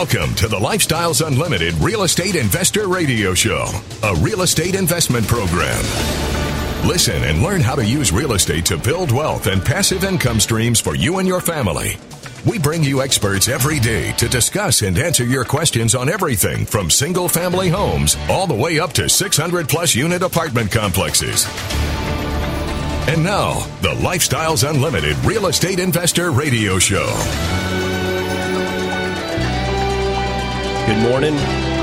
Welcome to the Lifestyles Unlimited Real Estate Investor Radio Show, a real estate investment program. Listen and learn how to use real estate to build wealth and passive income streams for you and your family. We bring you experts every day to discuss and answer your questions on everything from single-family homes all the way up to 600-plus unit apartment complexes. And now, the Lifestyles Unlimited Real Estate Investor Radio Show. Good morning.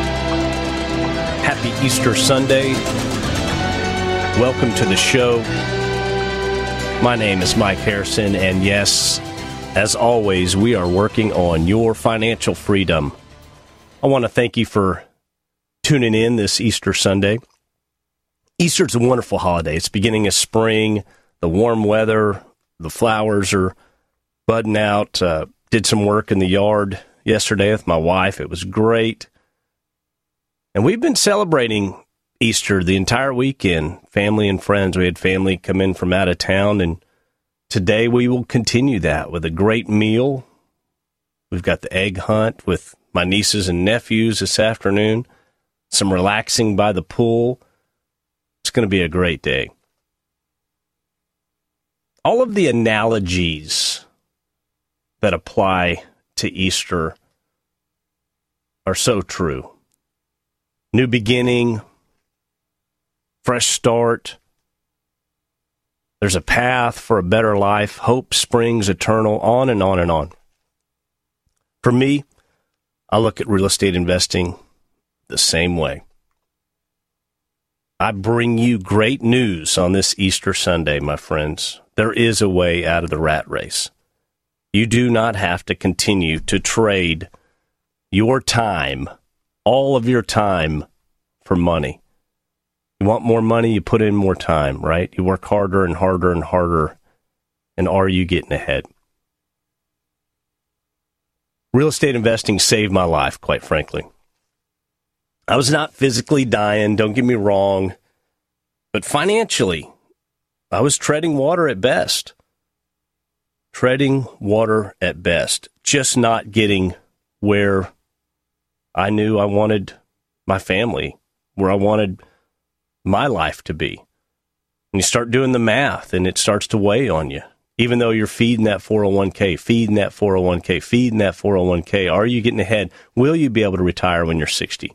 Happy Easter Sunday. Welcome to the show. My name is Mike Harrison, and yes, as always, we are working on your financial freedom. I want to thank you for tuning in this Easter Sunday. Easter's a wonderful holiday. It's beginning of spring, the warm weather, the flowers are budding out. Did some work in the yard yesterday with my wife. It was great. And we've been celebrating Easter the entire weekend, family and friends. We had family come in from out of town, and today we will continue that with a great meal. We've got the egg hunt with my nieces and nephews this afternoon, some relaxing by the pool. It's going to be a great day. All of the analogies that apply to Easter are so true. New beginning, fresh start. There's a path for a better life. Hope springs eternal, on and on and on. For me, I look at real estate investing the same way. I bring you great news on this Easter Sunday, my friends. There is a way out of the rat race. You do not have to continue to trade your time, all of your time, for money. You want more money, you put in more time, right? You work harder and harder and harder, and are you getting ahead? Real estate investing saved my life, quite frankly. I was not physically dying, don't get me wrong, but financially, I was treading water at best. Treading water at best, just not getting where I knew I wanted my family, where I wanted my life to be. And you start doing the math, and it starts to weigh on you. Even though you're feeding that 401k, feeding that 401k, feeding that 401k, are you getting ahead? Will you be able to retire when you're 60?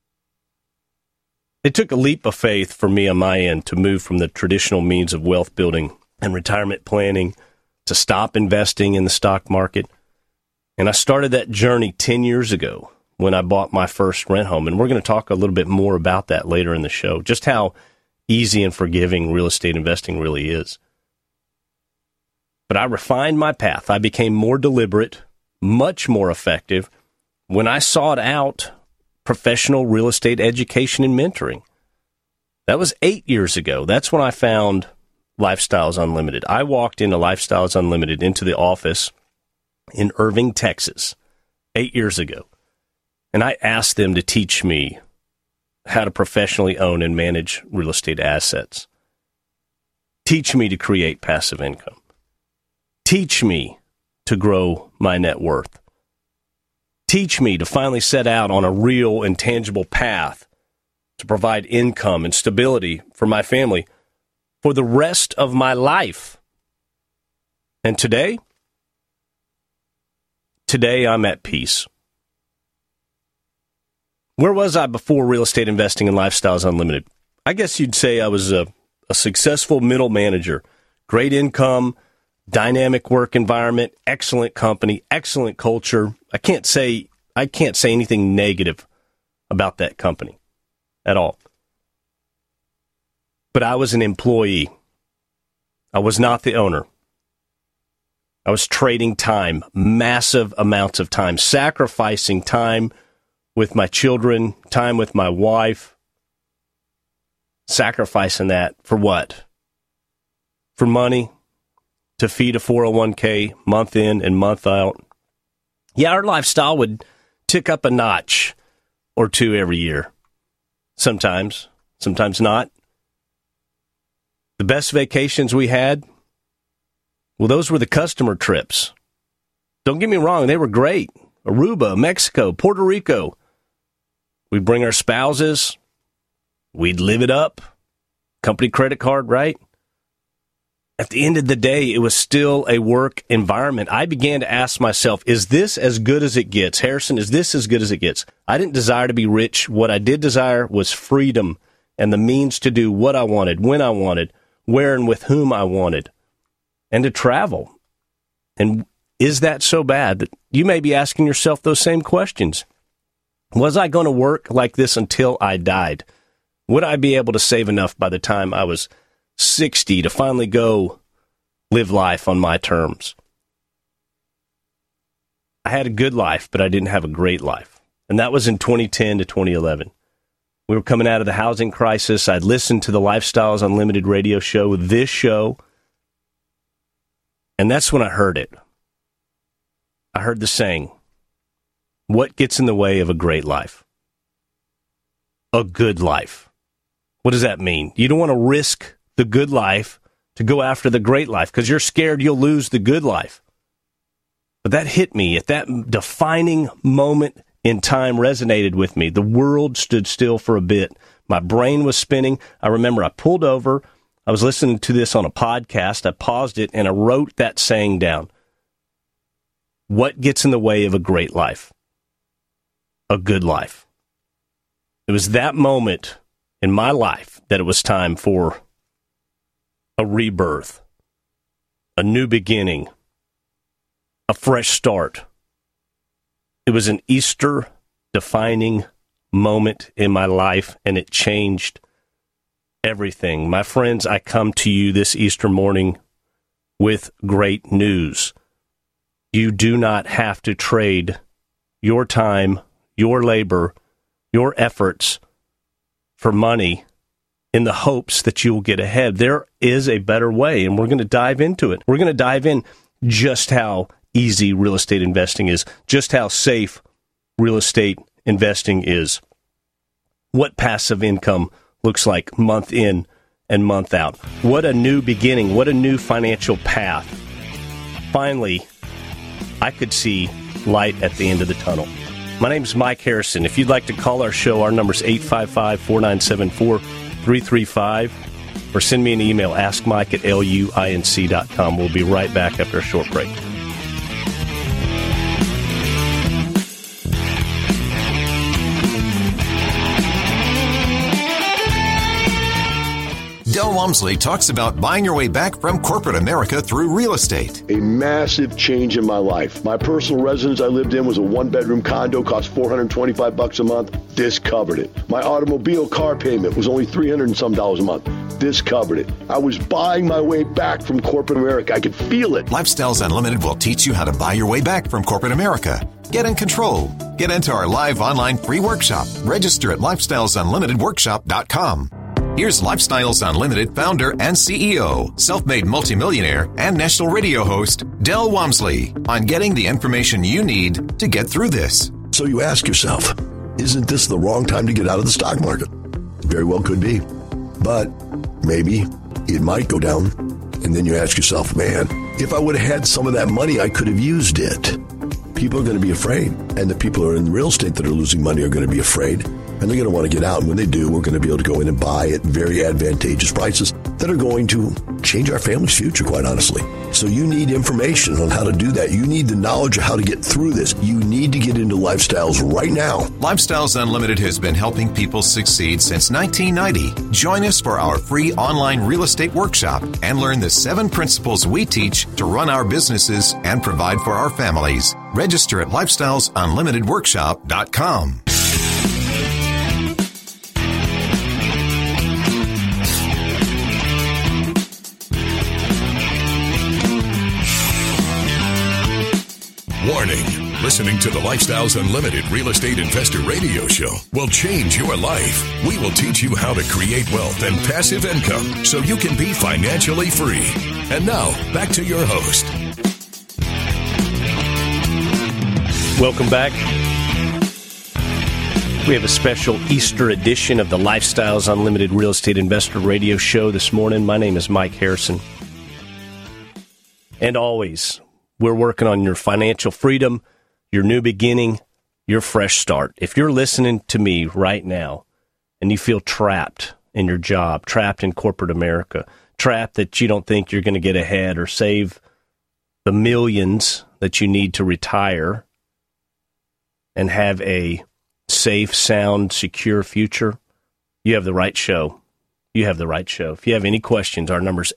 It took a leap of faith for me on my end to move from the traditional means of wealth building and retirement planning to stop investing in the stock market. And I started that journey 10 years ago when I bought my first rent home. And we're going to talk a little bit more about that later in the show, just how easy and forgiving real estate investing really is. But I refined my path. I became more deliberate, much more effective when I sought out professional real estate education and mentoring. That was 8 years ago. That's when I found Lifestyles Unlimited. I walked into Lifestyles Unlimited into the office in Irving, Texas, 8 years ago. And I asked them to teach me how to professionally own and manage real estate assets. Teach me to create passive income. Teach me to grow my net worth. Teach me to finally set out on a real and tangible path to provide income and stability for my family for the rest of my life. And today I'm at peace. Where was I before real estate investing and Lifestyles Unlimited? I guess you'd say I was a successful middle manager. Great income, dynamic work environment, excellent company, excellent culture. I can't say anything negative about that company at all. But I was an employee. I was not the owner. I was trading time, massive amounts of time, sacrificing time with my children, time with my wife, sacrificing that for what? For money, to feed a 401k month in and month out. Yeah, our lifestyle would tick up a notch or two every year. Sometimes not. The best vacations we had, well, those were the customer trips. Don't get me wrong, they were great. Aruba, Mexico, Puerto Rico. We'd bring our spouses. We'd live it up. Company credit card, right? At the end of the day, it was still a work environment. I began to ask myself, is this as good as it gets? Harrison, is this as good as it gets? I didn't desire to be rich. What I did desire was freedom and the means to do what I wanted, when I wanted, where and with whom I wanted, and to travel. And is that so bad? That you may be asking yourself those same questions. Was I going to work like this until I died? Would I be able to save enough by the time I was 60 to finally go live life on my terms? I had a good life, but I didn't have a great life. And that was in 2010 to 2011. We were coming out of the housing crisis. I'd listened to the Lifestyles Unlimited radio show, this show, and that's when I heard it. I heard the saying, what gets in the way of a great life? A good life. What does that mean? You don't want to risk the good life to go after the great life because you're scared you'll lose the good life. But that hit me at that defining moment in time, resonated with me. The world stood still for a bit. My brain was spinning. I remember I pulled over. I was listening to this on a podcast. I paused it and I wrote that saying down. What gets in the way of a great life? A good life. It was that moment in my life that it was time for a rebirth, a new beginning, a fresh start. It was an Easter-defining moment in my life, and it changed everything. My friends, I come to you this Easter morning with great news. You do not have to trade your time, your labor, your efforts for money in the hopes that you will get ahead. There is a better way, and we're going to dive into it. We're going to dive in just how easy real estate investing is, just how safe real estate investing is, what passive income looks like month in and month out, what a new beginning, what a new financial path. Finally, I could see light at the end of the tunnel. My name's Mike Harrison. If you'd like to call our show, our number's 855-497-4335, or send me an email, askmike@luinc.com. We'll be right back after a short break. Del Walmsley talks about buying your way back from corporate America through real estate. A massive change in my life. My personal residence I lived in was a one-bedroom condo, cost $425 a month. This covered it. My automobile car payment was only $300 and some a month. This covered it. I was buying my way back from corporate America. I could feel it. Lifestyles Unlimited will teach you how to buy your way back from corporate America. Get in control. Get into our live online free workshop. Register at lifestylesunlimitedworkshop.com. Here's Lifestyles Unlimited founder and CEO, self-made multimillionaire, and national radio host, Del Walmsley, on getting the information you need to get through this. So you ask yourself, isn't this the wrong time to get out of the stock market? Very well could be. But maybe it might go down. And then you ask yourself, man, if I would have had some of that money, I could have used it. People are going to be afraid. And the people who are in real estate that are losing money are going to be afraid. And they're going to want to get out. And when they do, we're going to be able to go in and buy at very advantageous prices that are going to change our family's future, quite honestly. So you need information on how to do that. You need the knowledge of how to get through this. You need to get into Lifestyles right now. Lifestyles Unlimited has been helping people succeed since 1990. Join us for our free online real estate workshop and learn the 7 principles we teach to run our businesses and provide for our families. Register at lifestylesunlimitedworkshop.com. Warning. Listening to the Lifestyles Unlimited Real Estate Investor Radio Show will change your life. We will teach you how to create wealth and passive income so you can be financially free. And now, back to your host. Welcome back. We have a special Easter edition of the Lifestyles Unlimited Real Estate Investor Radio Show this morning. My name is Mike Harrison. And always, we're working on your financial freedom, your new beginning, your fresh start. If you're listening to me right now and you feel trapped in your job, trapped in corporate America, trapped that you don't think you're going to get ahead or save the millions that you need to retire and have a safe, sound, secure future, you have the right show. You have the right show. If you have any questions, our number's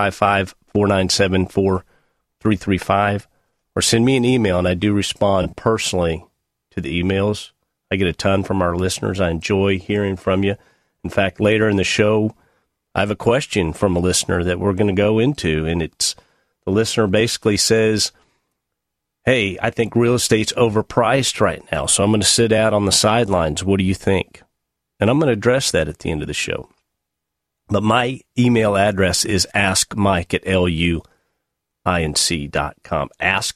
855-497-4335, or send me an email, and I do respond personally to the emails. I get a ton from our listeners. I enjoy hearing from you. In fact, later in the show, I have a question from a listener that we're going to go into, and it's the listener basically says, hey, I think real estate's overpriced right now, so I'm going to sit out on the sidelines. What do you think? And I'm going to address that at the end of the show. But my email address is askmike@luinc.com.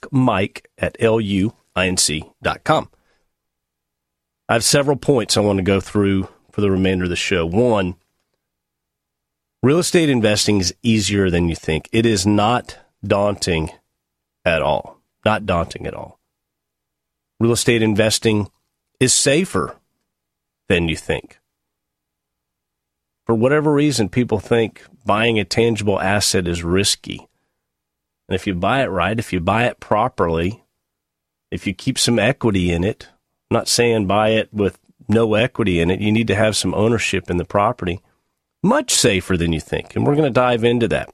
askmike@luinc.com. I have several points I want to go through for the remainder of the show. One, real estate investing is easier than you think. It is not daunting at all. Not daunting at all. Real estate investing is safer than you think. For whatever reason, people think buying a tangible asset is risky. And if you buy it right, if you buy it properly, if you keep some equity in it, I'm not saying buy it with no equity in it, you need to have some ownership in the property, much safer than you think. And we're going to dive into that.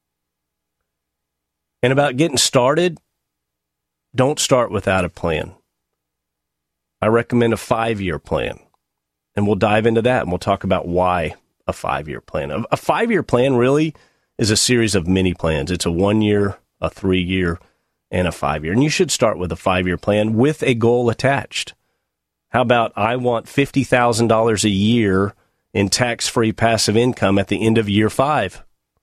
And about getting started, don't start without a plan. I recommend a 5-year plan. And we'll dive into that, and we'll talk about why a 5-year plan. A 5-year plan really is a series of mini plans. It's a 1-year, a 3-year, and a 5-year. And you should start with a 5-year plan with a goal attached. How about I want $50,000 a year in tax-free passive income at the end of year 5?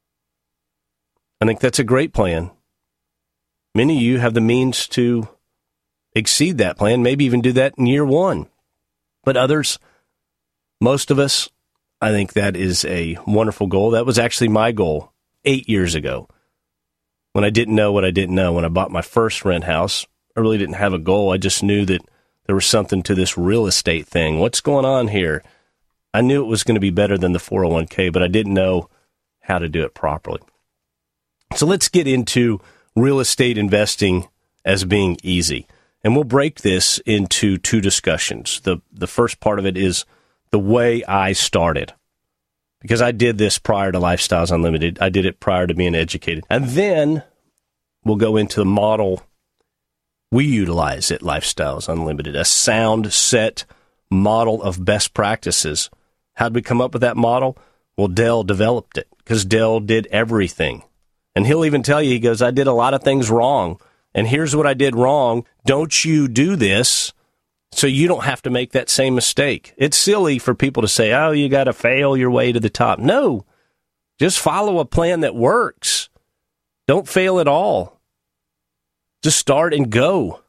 I think that's a great plan. Many of you have the means to exceed that plan, maybe even do that in year 1. But others, most of us, I think that is a wonderful goal. That was actually my goal 8 years ago when I didn't know what I didn't know. When I bought my first rent house, I really didn't have a goal. I just knew that there was something to this real estate thing. What's going on here? I knew it was going to be better than the 401k, but I didn't know how to do it properly. So let's get into real estate investing as being easy. And we'll break this into 2 discussions. The first part of it is the way I started, because I did this prior to Lifestyles Unlimited. I did it prior to being educated. And then we'll go into the model we utilize at Lifestyles Unlimited, a sound set model of best practices. How did we come up with that model? Well, Dell developed it because Dell did everything. And he'll even tell you, he goes, I did a lot of things wrong, and here's what I did wrong. Don't you do this so you don't have to make that same mistake. It's silly for people to say, oh, you got to fail your way to the top. No, just follow a plan that works. Don't fail at all. Just start and go.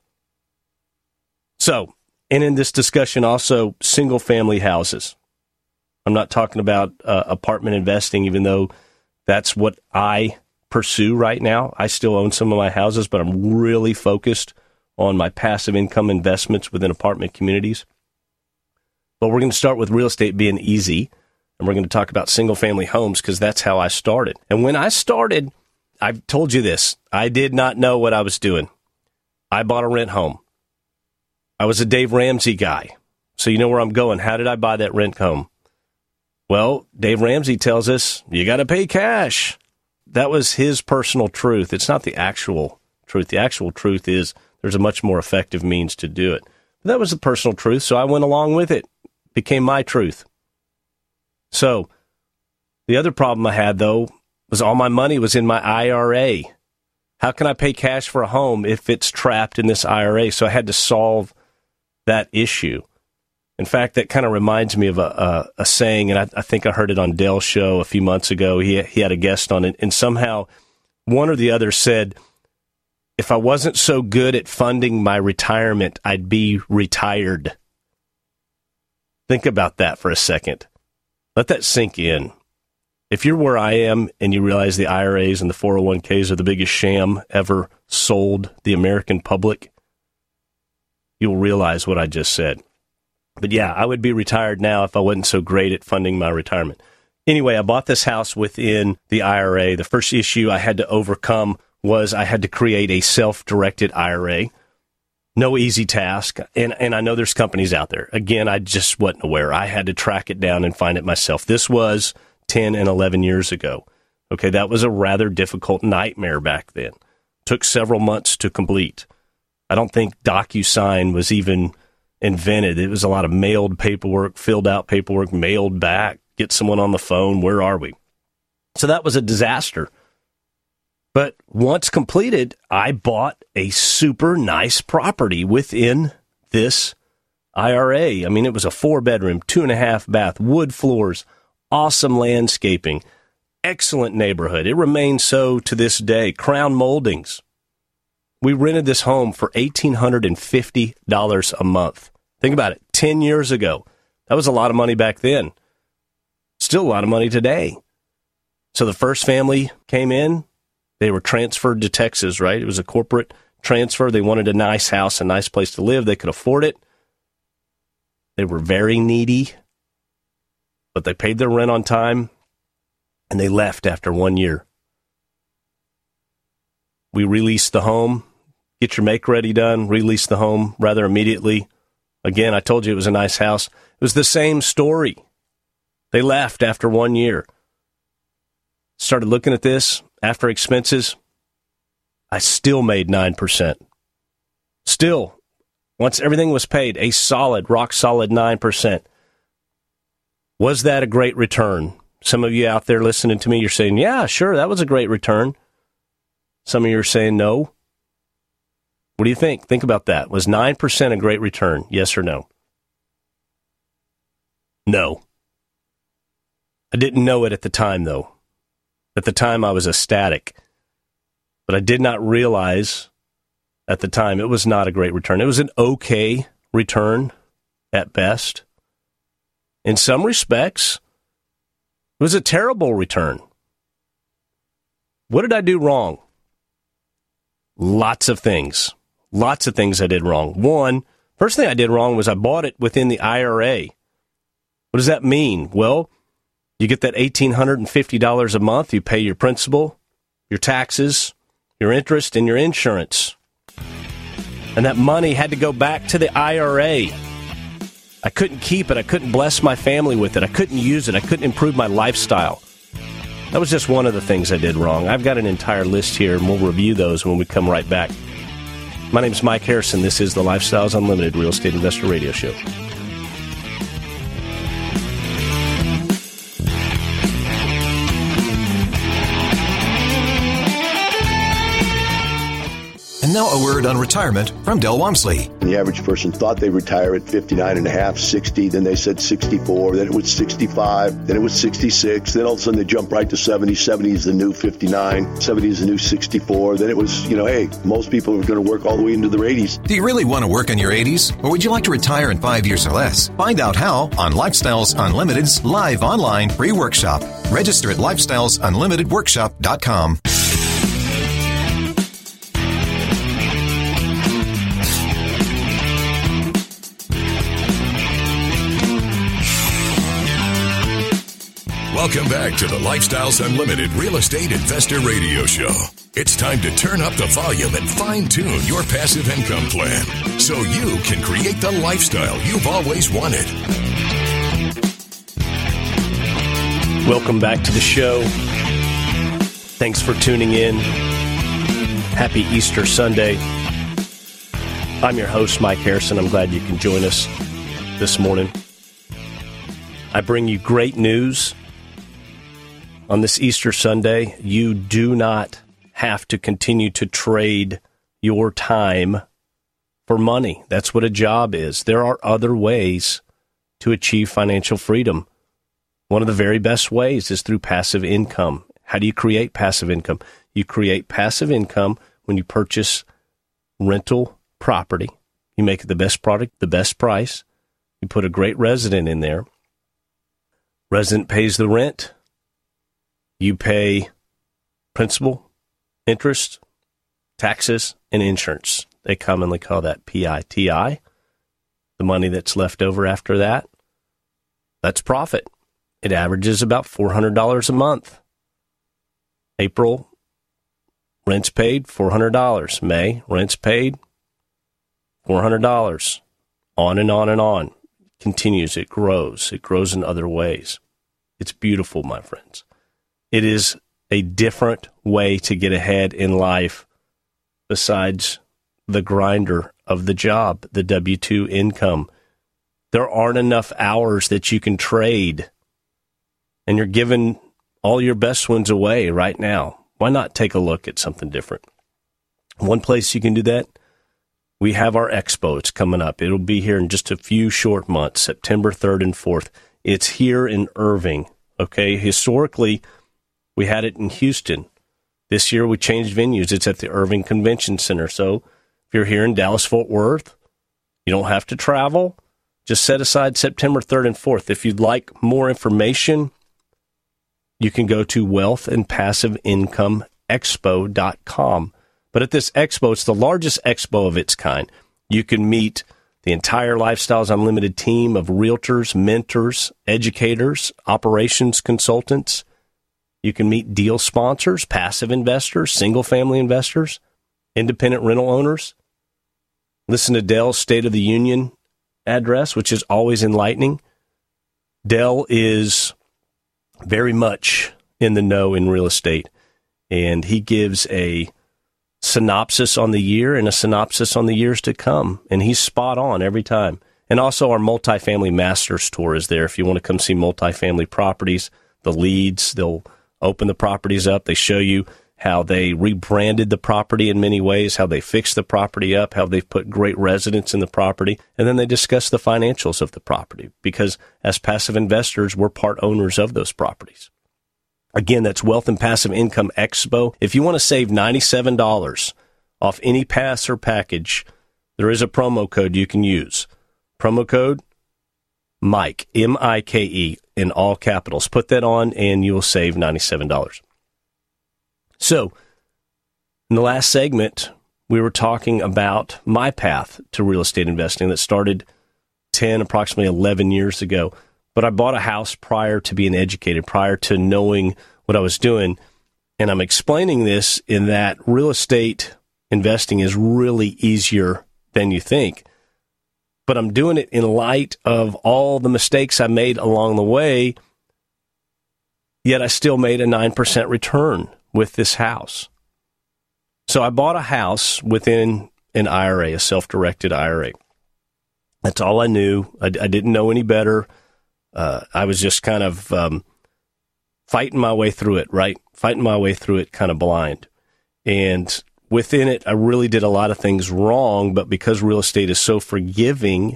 So, and in this discussion also, single-family houses. I'm not talking about apartment investing, even though that's what I pursue right now. I still own some of my houses, but I'm really focused on my passive income investments within apartment communities. But we're going to start with real estate being easy, and we're going to talk about single-family homes because that's how I started. And when I started, I've told you this, I did not know what I was doing. I bought a rent home. I was a Dave Ramsey guy, so you know where I'm going. How did I buy that rent home? Well, Dave Ramsey tells us, you got to pay cash. That was his personal truth. It's not the actual truth. The actual truth is there's a much more effective means to do it. But that was the personal truth, so I went along with it. It became my truth. So the other problem I had, though, was all my money was in my IRA. How can I pay cash for a home if it's trapped in this IRA? So I had to solve that issue. In fact, that kind of reminds me of a saying, and I think I heard it on Dell's show a few months ago. He had a guest on it, and somehow one or the other said, if I wasn't so good at funding my retirement, I'd be retired. Think about that for a second. Let that sink in. If you're where I am and you realize the IRAs and the 401ks are the biggest sham ever sold the American public, you'll realize what I just said. But yeah, I would be retired now if I wasn't so great at funding my retirement. Anyway, I bought this house within the IRA. The first issue I had to overcome was I had to create a self-directed IRA. No easy task. And I know there's companies out there. Again, I just wasn't aware. I had to track it down and find it myself. This was 10 and 11 years ago. Okay, that was a rather difficult nightmare back then. Took several months to complete. I don't think DocuSign was even invented. It was a lot of mailed paperwork, filled out paperwork, mailed back, get someone on the phone. Where are we? So that was a disaster. But once completed, I bought a super nice property within this IRA. I mean, it was a 4-bedroom, 2.5 bath, wood floors, awesome landscaping, excellent neighborhood. It remains so to this day. Crown Moldings. We rented this home for $1,850 a month. Think about it. 10 years ago. That was a lot of money back then. Still a lot of money today. So the first family came in. They were transferred to Texas, right? It was a corporate transfer. They wanted a nice house, a nice place to live. They could afford it. They were very needy, but they paid their rent on time, and they left after 1 year. We released the home. Get your make-ready done. Release the home rather immediately. Again, I told you it was a nice house. It was the same story. They left after 1 year. Started looking at this. After expenses, I still made 9%. Still, once everything was paid, a solid, rock-solid 9%. Was that a great return? Some of you out there listening to me, you're saying, yeah, sure, that was a great return. Some of you are saying no. What do you think? Think about that. Was 9% a great return? Yes or no? No. I didn't know it at the time, though. At the time, I was ecstatic. But I did not realize at the time it was not a great return. It was an okay return at best. In some respects, it was a terrible return. What did I do wrong? Lots of things. Lots of things I did wrong. First thing I did wrong was I bought it within the IRA. What does that mean? Well, you get that $1,850 a month. You pay your principal, your taxes, your interest, and your insurance. And that money had to go back to the IRA. I couldn't keep it. I couldn't bless my family with it. I couldn't use it. I couldn't improve my lifestyle. That was just one of the things I did wrong. I've got an entire list here, and we'll review those when we come right back. My name is Mike Harrison. This is the Lifestyles Unlimited Real Estate Investor Radio Show. And now a word on retirement from Del Walmsley. The average person thought they'd retire at 59 and a half, 60, then they said 64, then it was 65, then it was 66, then all of a sudden they jump right to 70. 70 is the new 59, 70 is the new 64. Then it was, hey, most people are going to work all the way into their 80s. Do you really want to work in your 80s? Or would you like to retire in 5 years or less? Find out how on Lifestyles Unlimited's live online free workshop. Register at lifestylesunlimitedworkshop.com. Welcome back to the Lifestyles Unlimited Real Estate Investor Radio Show. It's time to turn up the volume and fine-tune your passive income plan so you can create the lifestyle you've always wanted. Welcome back to the show. Thanks for tuning in. Happy Easter Sunday. I'm your host, Mike Harrison. I'm glad you can join us this morning. I bring you great news. On this Easter Sunday, you do not have to continue to trade your time for money. That's what a job is. There are other ways to achieve financial freedom. One of the very best ways is through passive income. How do you create passive income? You create passive income when you purchase rental property. You make it the best product, the best price. You put a great resident in there. Resident pays the rent. You pay principal, interest, taxes, and insurance. They commonly call that PITI. The money that's left over after that, that's profit. It averages about $400 a month. April, rents paid, $400. May, rents paid, $400. On and on and on. Continues. It grows. It grows in other ways. It's beautiful, my friends. It is a different way to get ahead in life besides the grinder of the job, the W-2 income. There aren't enough hours that you can trade, and you're giving all your best ones away right now. Why not take a look at something different? One place you can do that, we have our expo. It's coming up. It'll be here in just a few short months, September 3rd and 4th. It's here in Irving, okay? Historically, we had it in Houston. This year, we changed venues. It's at the Irving Convention Center. So if you're here in Dallas-Fort Worth, you don't have to travel. Just set aside September 3rd and 4th. If you'd like more information, you can go to wealthandpassiveincomeexpo.com. But at this expo, it's the largest expo of its kind. You can meet the entire Lifestyles Unlimited team of realtors, mentors, educators, operations consultants. You can meet deal sponsors, passive investors, single-family investors, independent rental owners. Listen to Dell's State of the Union address, which is always enlightening. Dell is very much in the know in real estate, and he gives a synopsis on the year and a synopsis on the years to come, and he's spot on every time. And also our multifamily masters tour is there if you want to come see multifamily properties, the leads. They'll open the properties up. They show you how they rebranded the property in many ways, how they fixed the property up, how they've put great residents in the property, and then they discuss the financials of the property, because as passive investors, we're part owners of those properties. Again, that's Wealth and Passive Income Expo. If you want to save $97 off any pass or package, there is a promo code you can use. Promo code Mike, M-I-K-E, in all capitals. Put that on and you will save $97. So, in the last segment, we were talking about my path to real estate investing that started approximately 11 years ago. But I bought a house prior to being educated, prior to knowing what I was doing. And I'm explaining this in that real estate investing is really easier than you think. But I'm doing it in light of all the mistakes I made along the way, yet I still made a 9% return with this house. So I bought a house within an IRA, a self-directed IRA. That's all I knew. I didn't know any better. I was just kind of fighting my way through it, right? Fighting my way through it kind of blind. And within it, I really did a lot of things wrong, but because real estate is so forgiving,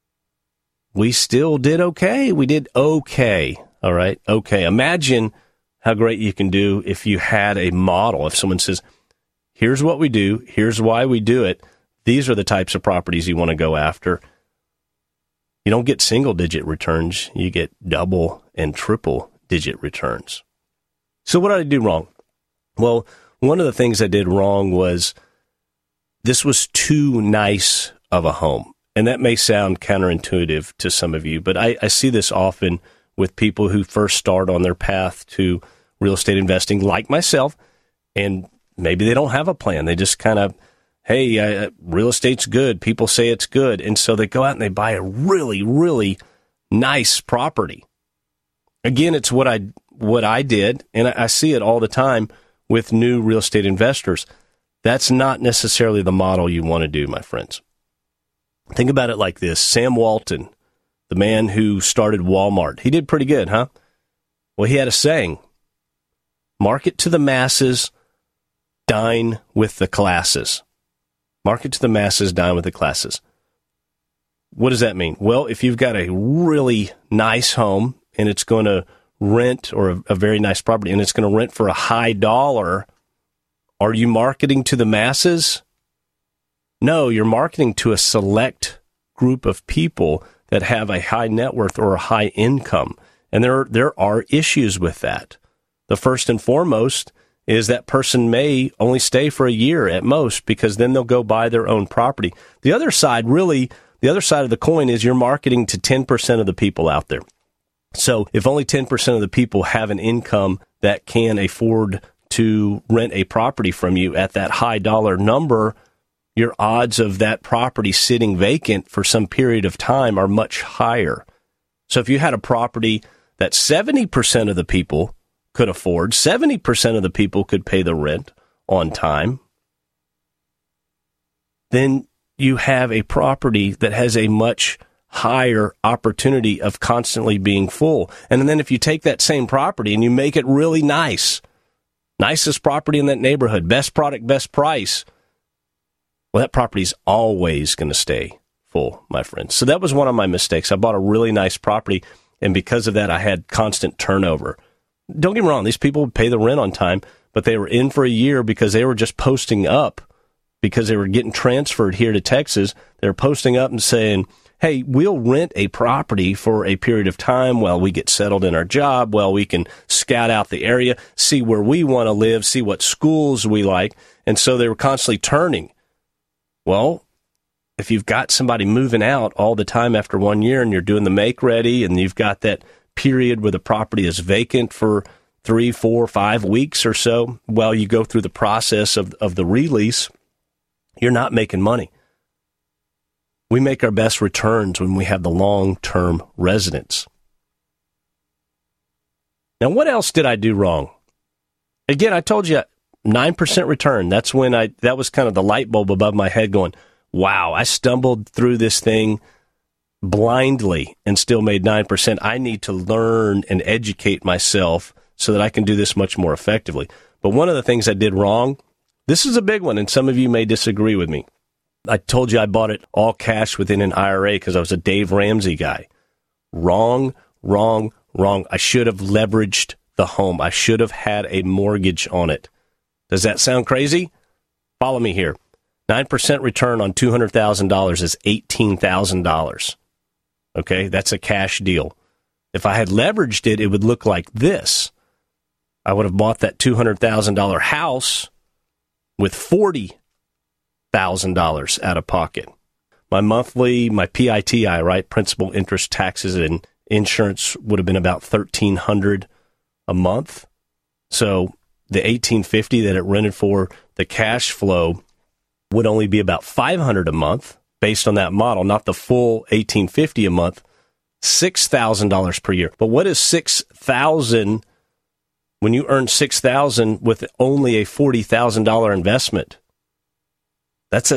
we still did okay. We did okay, all right? Okay, imagine how great you can do if you had a model. If someone says, here's what we do, here's why we do it, these are the types of properties you want to go after. You don't get single-digit returns. You get double and triple-digit returns. So what did I do wrong? Well, one of the things I did wrong was this was too nice of a home. And that may sound counterintuitive to some of you, but I see this often with people who first start on their path to real estate investing, like myself, and maybe they don't have a plan. They just kind of, hey, real estate's good. People say it's good. And so they go out and they buy a really, really nice property. Again, it's what I did, and I see it all the time with new real estate investors. That's not necessarily the model you want to do, my friends. Think about it like this. Sam Walton, the man who started Walmart, he did pretty good, huh? Well, he had a saying, market to the masses, dine with the classes. Market to the masses, dine with the classes. What does that mean? Well, if you've got a really nice home and it's going to rent, or a very nice property, and it's going to rent for a high dollar, are you marketing to the masses? No, you're marketing to a select group of people that have a high net worth or a high income. And there are issues with that. The first and foremost is that person may only stay for a year at most, because then they'll go buy their own property. The other side, really, the other side of the coin is you're marketing to 10% of the people out there. So if only 10% of the people have an income that can afford to rent a property from you at that high dollar number, your odds of that property sitting vacant for some period of time are much higher. So if you had a property that 70% of the people could afford, 70% of the people could pay the rent on time, then you have a property that has a much higher opportunity of constantly being full. And then if you take that same property and you make it really nice, nicest property in that neighborhood, best product, best price, well, that property's always going to stay full, my friends. So that was one of my mistakes. I bought a really nice property, and because of that, I had constant turnover. Don't get me wrong, these people would pay the rent on time, but they were in for a year because they were just posting up because they were getting transferred here to Texas. They were posting up and saying, hey, we'll rent a property for a period of time while we get settled in our job, while we can scout out the area, see where we want to live, see what schools we like. And so they were constantly turning. Well, if you've got somebody moving out all the time after 1 year and you're doing the make ready and you've got that period where the property is vacant for 3, 4, 5 weeks or so while you go through the process of the release, you're not making money. We make our best returns when we have the long-term residents. Now, what else did I do wrong? Again, I told you 9% return. That's when that was kind of the light bulb above my head going, wow, I stumbled through this thing blindly and still made 9%. I need to learn and educate myself so that I can do this much more effectively. But one of the things I did wrong, this is a big one, and some of you may disagree with me. I told you I bought it all cash within an IRA because I was a Dave Ramsey guy. Wrong. I should have leveraged the home. I should have had a mortgage on it. Does that sound crazy? Follow me here. 9% return on $200,000 is $18,000. Okay, that's a cash deal. If I had leveraged it, it would look like this. I would have bought that $200,000 house with $40,000 out of pocket. My PITI, right, principal, interest, taxes, and insurance would have been about $1,300 a month. So the $1,850 that it rented for, the cash flow would only be about $500 a month based on that model, not the full $1,850 a month, $6,000 per year. But what is $6,000 when you earn $6,000 with only a $40,000 investment? That's a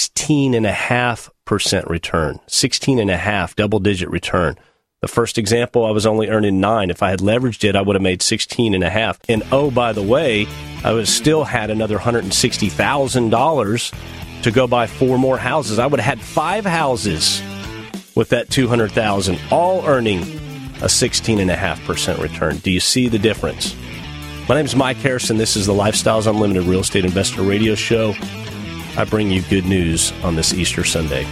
16.5% return, 16.5 double-digit return. The first example, I was only earning 9. If I had leveraged it, I would have made 16.5. And oh, by the way, I would have still had another $160,000 to go buy 4 more houses. I would have had 5 houses with that $200,000, all earning a 16.5% return. Do you see the difference? My name is Mike Harrison. This is the Lifestyles Unlimited Real Estate Investor Radio Show. I bring you good news on this Easter Sunday.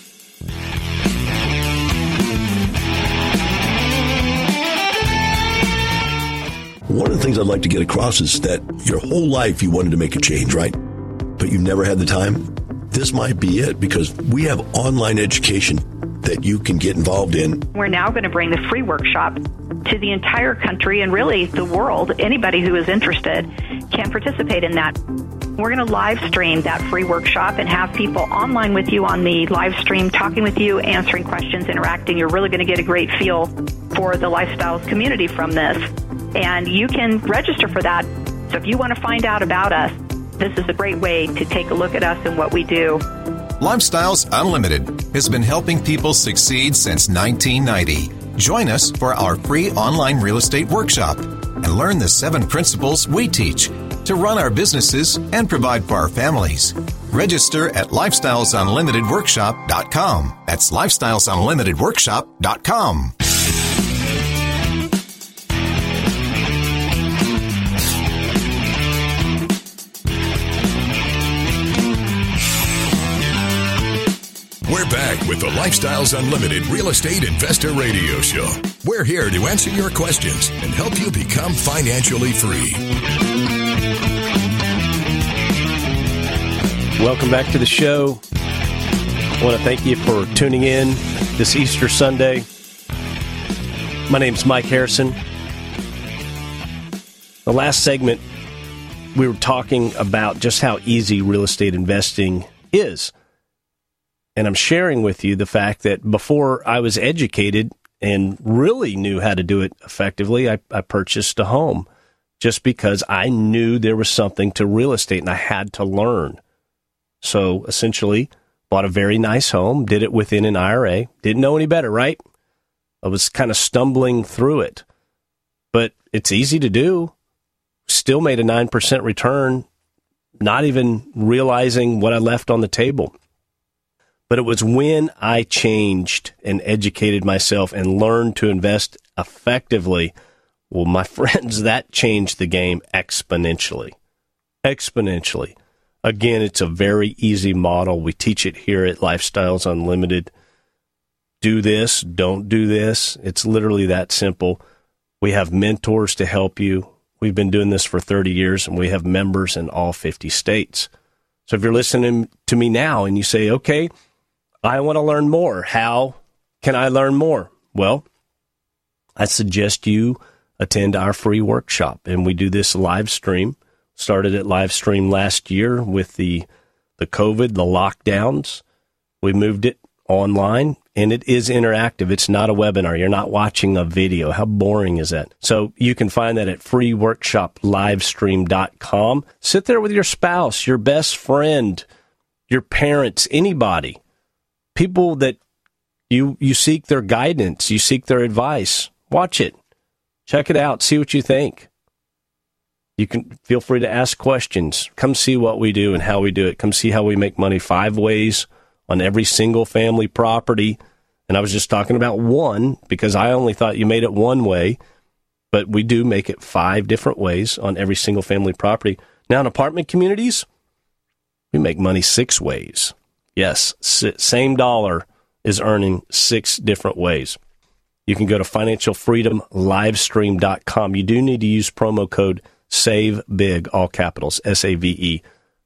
One of the things I'd like to get across is that your whole life you wanted to make a change, right? But you never had the time. This might be it, because we have online education that you can get involved in. We're now going to bring the free workshop to the entire country and really the world. Anybody who is interested can participate in that. We're going to live stream that free workshop and have people online with you on the live stream, talking with you, answering questions, interacting. You're really going to get a great feel for the Lifestyles community from this. And you can register for that. So if you want to find out about us, this is a great way to take a look at us and what we do. Lifestyles Unlimited has been helping people succeed since 1990. Join us for our free online real estate workshop and learn the 7 principles we teach to run our businesses and provide for our families. Register at lifestylesunlimitedworkshop.com. That's lifestylesunlimitedworkshop.com. We're back with the Lifestyles Unlimited Real Estate Investor Radio Show. We're here to answer your questions and help you become financially free. Welcome back to the show. I want to thank you for tuning in this Easter Sunday. My name's Mike Harrison. The last segment, we were talking about just how easy real estate investing is. And I'm sharing with you the fact that before I was educated and really knew how to do it effectively, I purchased a home just because I knew there was something to real estate and I had to learn. So essentially, bought a very nice home, did it within an IRA, didn't know any better, right? I was kind of stumbling through it. But it's easy to do. Still made a 9% return, not even realizing what I left on the table. But it was when I changed and educated myself and learned to invest effectively. Well, my friends, that changed the game exponentially. Exponentially. Again, it's a very easy model. We teach it here at Lifestyles Unlimited. Do this, don't do this. It's literally that simple. We have mentors to help you. We've been doing this for 30 years, and we have members in all 50 states. So if you're listening to me now and you say, okay, I want to learn more. How can I learn more? Well, I suggest you attend our free workshop, and we do this live stream. Started at live stream last year with the COVID, the lockdowns. We moved it online, and it is interactive. It's not a webinar. You're not watching a video. How boring is that? So you can find that at freeworkshoplivestream.com. Sit there with your spouse, your best friend, your parents, anybody, people that you seek their guidance, you seek their advice. Watch it. Check it out. See what you think. You can feel free to ask questions. Come see what we do and how we do it. Come see how we make money 5 ways on every single family property. And I was just talking about one because I only thought you made it one way, but we do make it 5 different ways on every single family property. Now in apartment communities, we make money 6 ways. Yes, same dollar is earning 6 different ways. You can go to financialfreedomlivestream.com. You do need to use promo code SAVEBIG, all capitals, SAVEBIG.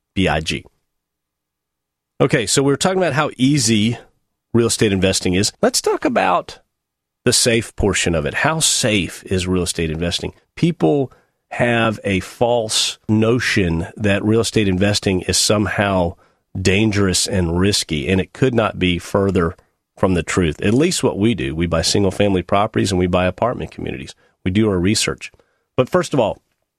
Okay, so we were talking about how easy real estate investing is. Let's talk about the safe portion of it. How safe is real estate investing? People have a false notion that real estate investing is somehow dangerous and risky, and it could not be further from the truth. At least what we do. We buy single-family properties and we buy apartment communities. We do our research. But first of all,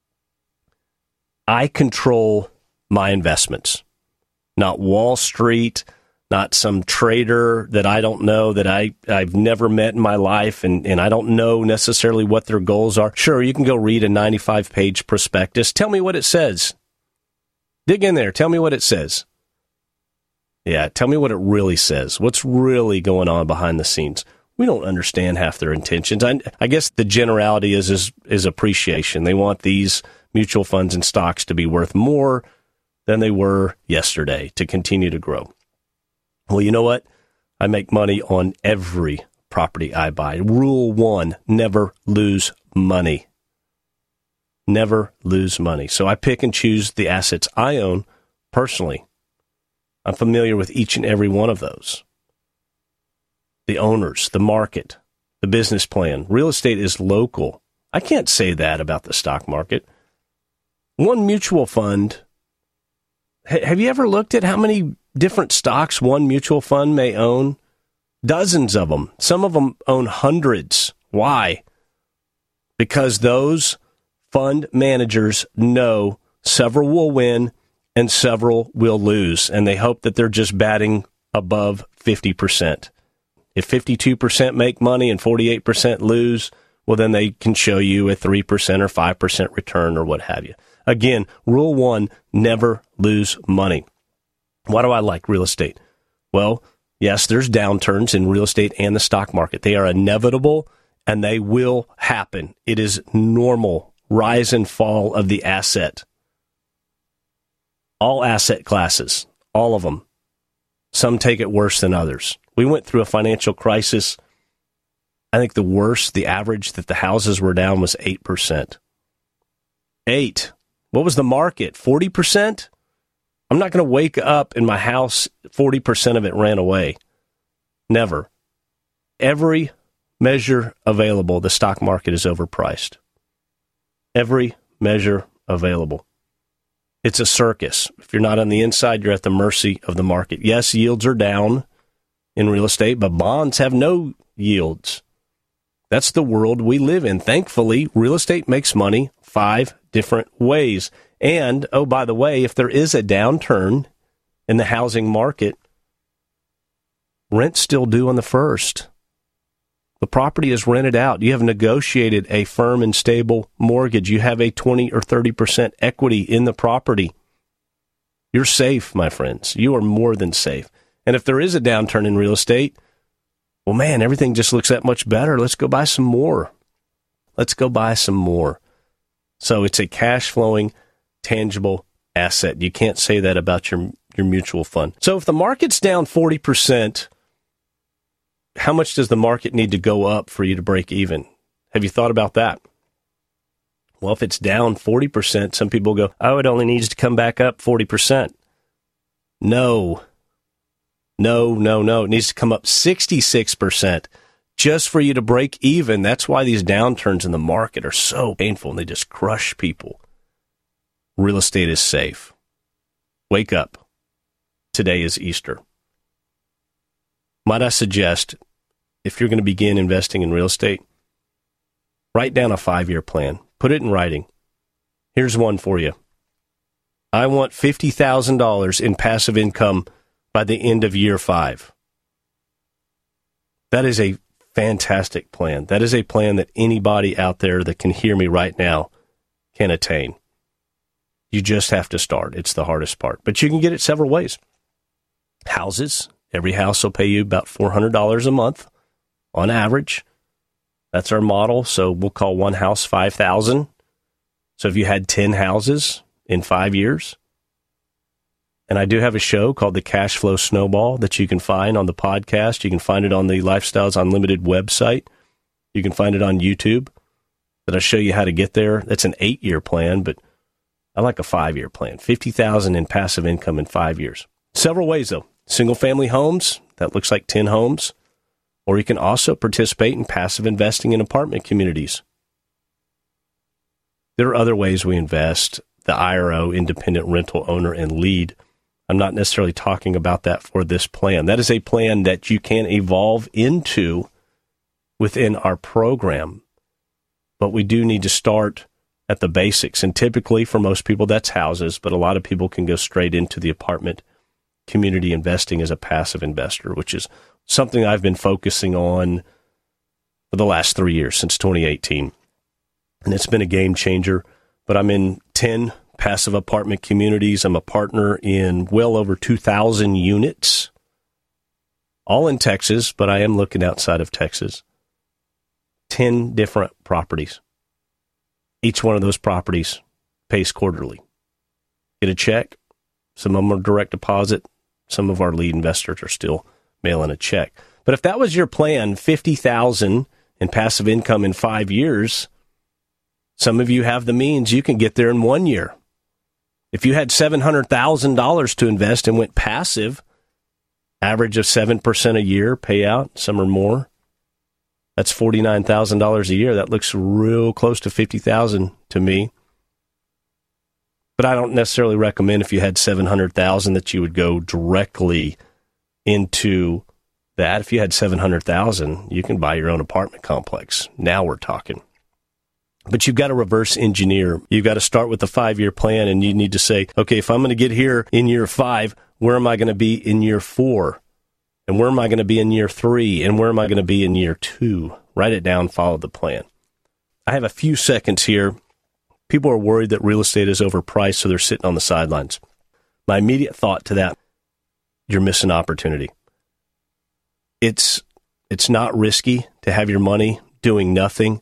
I control my investments, not Wall Street, not some trader that I don't know, that I've never met in my life, and I don't know necessarily what their goals are. Sure, you can go read a 95-page prospectus. Tell me what it says. Dig in there. Tell me what it says. Yeah, tell me what it really says. What's really going on behind the scenes? We don't understand half their intentions. I guess the generality is appreciation. They want these mutual funds and stocks to be worth more than they were yesterday to continue to grow. Well, you know what? I make money on every property I buy. Rule 1, never lose money. Never lose money. So I pick and choose the assets I own personally. I'm familiar with each and every one of those. The owners, the market, the business plan. Real estate is local. I can't say that about the stock market. One mutual fund, have you ever looked at how many different stocks one mutual fund may own? Dozens of them. Some of them own hundreds. Why? Because those fund managers know several will win and several will lose, and they hope that they're just batting above 50%. If 52% make money and 48% lose, well, then they can show you a 3% or 5% return or what have you. Again, rule 1, never lose money. Why do I like real estate? Well, yes, there's downturns in real estate and the stock market. They are inevitable, and they will happen. It is normal rise and fall of the asset. All asset classes, all of them. Some take it worse than others. We went through a financial crisis. I think the worst, the average that the houses were down was 8%. 8%. What was the market? 40%? I'm not going to wake up in my house, 40% of it ran away. Never. Every measure available, the stock market is overpriced. Every measure available. It's a circus. If you're not on the inside, you're at the mercy of the market. Yes, yields are down in real estate, but bonds have no yields. That's the world we live in. Thankfully, real estate makes money 5 different ways. And, oh, by the way, if there is a downturn in the housing market, rent's still due on the 1st. The property is rented out. You have negotiated a firm and stable mortgage. You have a 20 or 30% equity in the property. You're safe, my friends. You are more than safe. And if there is a downturn in real estate, well, man, everything just looks that much better. Let's go buy some more. Let's go buy some more. So it's a cash-flowing, tangible asset. You can't say that about your mutual fund. So if the market's down 40%, how much does the market need to go up for you to break even? Have you thought about that? Well, if it's down 40%, some people go, oh, it only needs to come back up 40%. No. It needs to come up 66% just for you to break even. That's why these downturns in the market are so painful and they just crush people. Real estate is safe. Wake up. Today is Easter. Might I suggest, if you're going to begin investing in real estate, write down a 5-year plan. Put it in writing. Here's one for you. I want $50,000 in passive income by the end of year 5. That is a fantastic plan. That is a plan that anybody out there that can hear me right now can attain. You just have to start. It's the hardest part. But you can get it several ways. Houses. Every house will pay you about $400 a month on average. That's our model. So we'll call one house $5,000. So if you had 10 houses in 5 years, and I do have a show called the Cash Flow Snowball that you can find on the podcast. You can find it on the Lifestyles Unlimited website. You can find it on YouTube that I show you how to get there. That's an 8-year plan, but I like a 5-year plan. $50,000 in passive income in 5 years. Several ways, though. Single-family homes, that looks like 10 homes. Or you can also participate in passive investing in apartment communities. There are other ways we invest. The IRO, Independent Rental Owner and Lead. I'm not necessarily talking about that for this plan. That is a plan that you can evolve into within our program. But we do need to start at the basics. And typically, for most people, that's houses. But a lot of people can go straight into the apartment community investing as a passive investor, which is something I've been focusing on for the last 3 years, since 2018. And it's been a game changer. But I'm in 10 passive apartment communities. I'm a partner in well over 2,000 units, all in Texas, but I am looking outside of Texas. 10 different properties. Each one of those properties pays quarterly. Get a check. Some of them are direct deposit. Some of our lead investors are still mailing a check. But if that was your plan, $50,000 in passive income in 5 years, some of you have the means. You can get there in 1 year. If you had $700,000 to invest and went passive, average of 7% a year payout, some are more. That's $49,000 a year. That looks real close to $50,000 to me. But I don't necessarily recommend if you had $700,000 that you would go directly into that. If you had $700,000, you can buy your own apartment complex. Now we're talking. But you've got to reverse engineer. You've got to start with the 5-year plan, and you need to say, okay, if I'm going to get here in year 5, where am I going to be in year 4? And where am I going to be in year 3? And where am I going to be in year 2? Write it down, follow the plan. I have a few seconds here. People are worried that real estate is overpriced, so they're sitting on the sidelines. My immediate thought to that, you're missing opportunity. It's not risky to have your money doing nothing,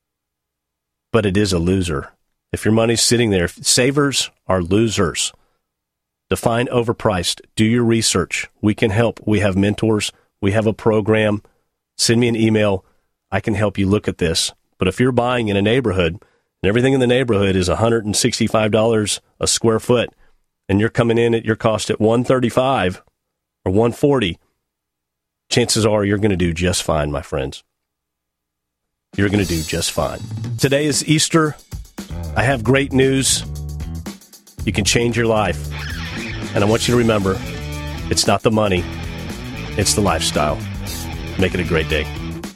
but it is a loser. If your money's sitting there, savers are losers. Define overpriced. Do your research. We can help. We have mentors. We have a program. Send me an email. I can help you look at this. But if you're buying in a neighborhood, and everything in the neighborhood is $165 a square foot, and you're coming in at your cost at 135 or 140, chances are you're going to do just fine, my friends. You're going to do just fine. Today is Easter. I have great news. You can change your life. And I want you to remember, it's not the money, it's the lifestyle. Make it a great day.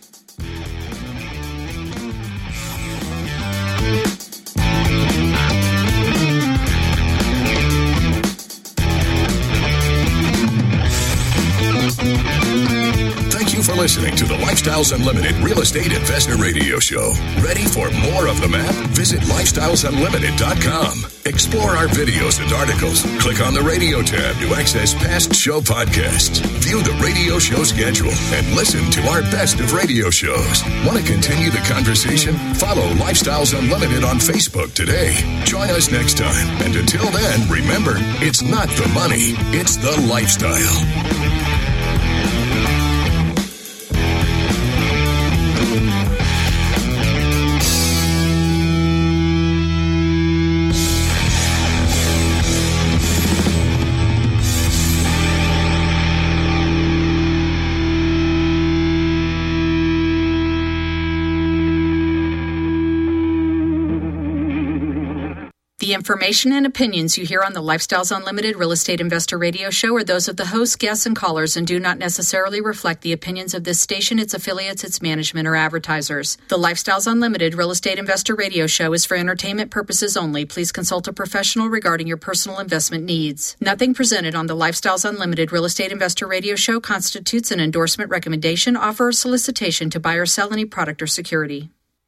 Thank you for listening to the Lifestyles Unlimited Real Estate Investor Radio Show. Ready for more of the map? Visit lifestylesunlimited.com. Explore our videos and articles. Click on the radio tab to access past show podcasts. View the radio show schedule and listen to our best of radio shows. Want to continue the conversation? Follow Lifestyles Unlimited on Facebook today. Join us next time. And until then, remember, it's not the money, it's the lifestyle. The information and opinions you hear on the Lifestyles Unlimited Real Estate Investor Radio Show are those of the hosts, guests, and callers and do not necessarily reflect the opinions of this station, its affiliates, its management, or advertisers. The Lifestyles Unlimited Real Estate Investor Radio Show is for entertainment purposes only. Please consult a professional regarding your personal investment needs. Nothing presented on the Lifestyles Unlimited Real Estate Investor Radio Show constitutes an endorsement, recommendation, offer, or solicitation to buy or sell any product or security.